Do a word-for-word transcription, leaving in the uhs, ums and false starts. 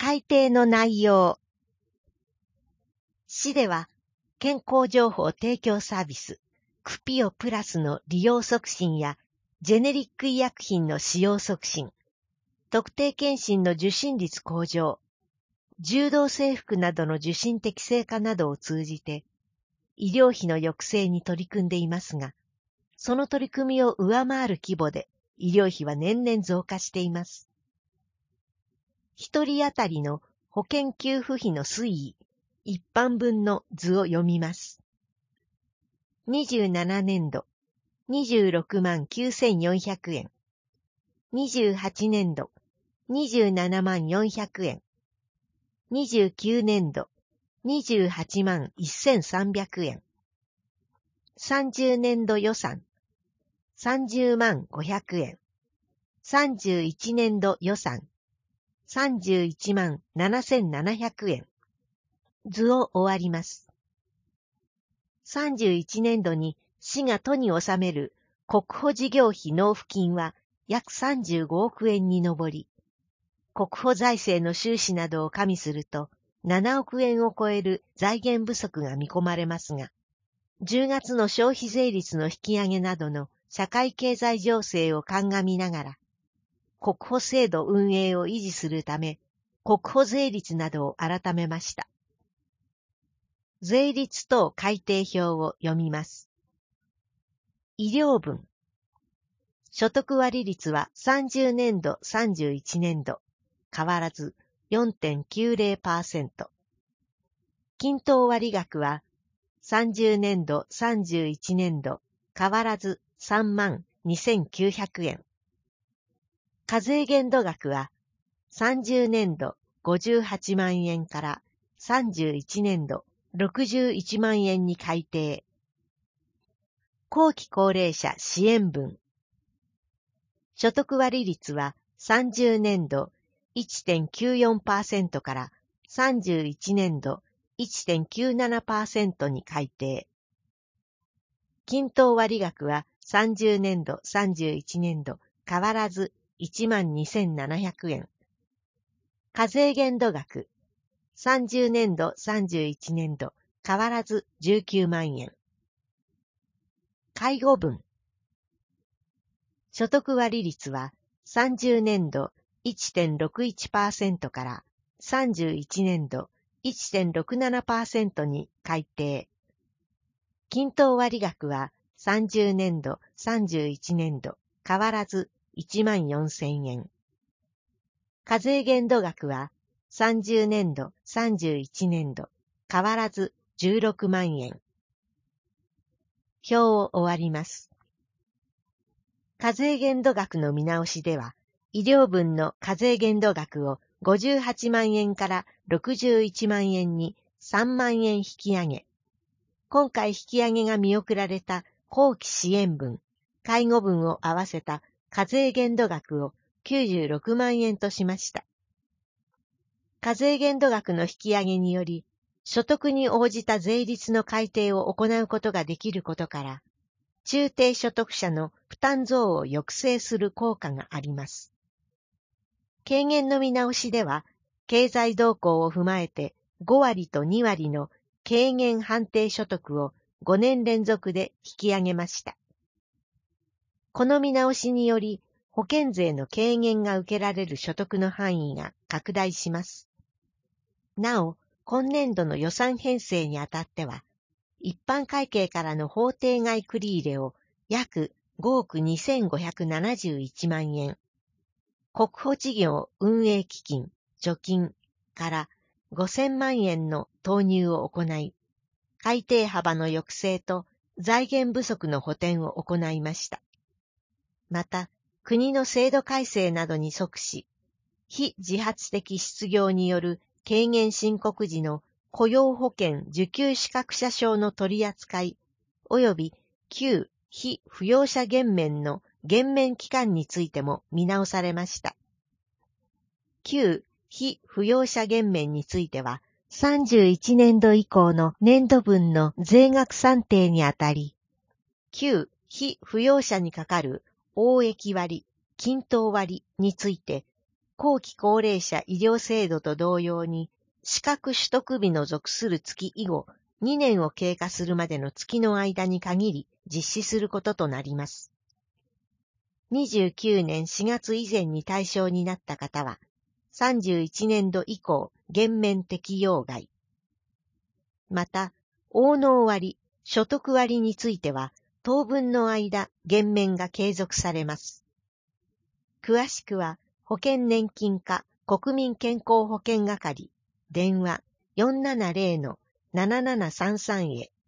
改定の内容。市では、健康情報提供サービス、クピオプラスの利用促進や、ジェネリック医薬品の使用促進、特定健診の受診率向上、柔道制服などの受診適正化などを通じて、医療費の抑制に取り組んでいますが、その取り組みを上回る規模で医療費は年々増加しています。一人当たりの保険給付費の推移、一般分の図を読みます。にじゅうななねんど、にじゅうろくまんきゅうせんよんひゃくえん。にじゅうはちねんど、にじゅうななまんよんひゃくえん。にじゅうきゅうねんど、にじゅうはちまんせんさんびゃくえん。さんじゅうねんど予算、さんじゅうまんごひゃくえん。さんじゅういちねんど予算、さんじゅういちまんななせんななひゃくえん。図を終わります。さんじゅういちねんどに市が都に納める国保事業費納付金は約さんじゅうごおくえんに上り、国保財政の収支などを加味するとななおくえんを超える財源不足が見込まれますが、じゅうがつの消費税率の引き上げなどの社会経済情勢を鑑みながら、国保制度運営を維持するため、国保税率などを改めました。税率等改定表を読みます。医療分。所得割率はさんじゅうねんど、さんじゅういちねんど、変わらず よんてんきゅうぜろパーセント。均等割額はさんじゅうねんど、さんじゅういちねんど、変わらずさんまんにせんきゅうひゃくえん。課税限度額はさんじゅうねんどごじゅうはちまんえんからさんじゅういちねんどろくじゅういちまんえんに改定。後期高齢者支援分。所得割率はさんじゅうねんど いってんきゅうよんパーセント からさんじゅういちねんど いってんきゅうななパーセント に改定。均等割額はさんじゅうねんど、さんじゅういちねんど変わらずいちまんにせんななひゃくえん。課税限度額、さんじゅうねんど、さんじゅういちねんど変わらずじゅうきゅうまんえん。介護分。所得割率はさんじゅうねんど いってんろくいちパーセント からさんじゅういちねんど いってんろくななパーセント に改定。均等割額はさんじゅうねんど、さんじゅういちねんど変わらずいちまんよんせんえん。課税限度額はさんじゅうねんど、さんじゅういちねんど変わらずじゅうろくまんえん。表を終わります。課税限度額の見直しでは、医療分の課税限度額をごじゅうはちまんえんからろくじゅういちまんえんにさんまんえん引き上げ、今回引き上げが見送られた後期支援分、介護分を合わせた課税限度額をきゅうじゅうろくまんえんとしました。課税限度額の引き上げにより、所得に応じた税率の改定を行うことができることから、中低所得者の負担増を抑制する効果があります。軽減の見直しでは、経済動向を踏まえてごわりとにわりの軽減判定所得をごねん連続で引き上げました。この見直しにより、保険税の軽減が受けられる所得の範囲が拡大します。なお、今年度の予算編成にあたっては、一般会計からの法定外繰入れを約ごおくにせんごひゃくななじゅういちまんえん、国保事業運営基金、貯金からごせんまんえんの投入を行い、改定幅の抑制と財源不足の補填を行いました。また、国の制度改正などに即し、非自発的失業による軽減申告時の雇用保険受給資格者証の取り扱い及び旧非扶養者減免の減免期間についても見直されました。旧非扶養者減免については、さんじゅういちねんど以降の年度分の税額算定にあたり、旧非扶養者にかかる応益割、均等割について、 後期高齢者医療制度と同様に、資格取得日の属する月以後、にねんを経過するまでの月の間に限り実施することとなります。にじゅうきゅうねんしがつ以前に対象になった方は、さんじゅういちねんど以降、減免適用外。また、応納割、所得割については、当分の間、減免が継続されます。詳しくは、保険年金課国民健康保険係、電話 よんななゼロのななななさんさん へ。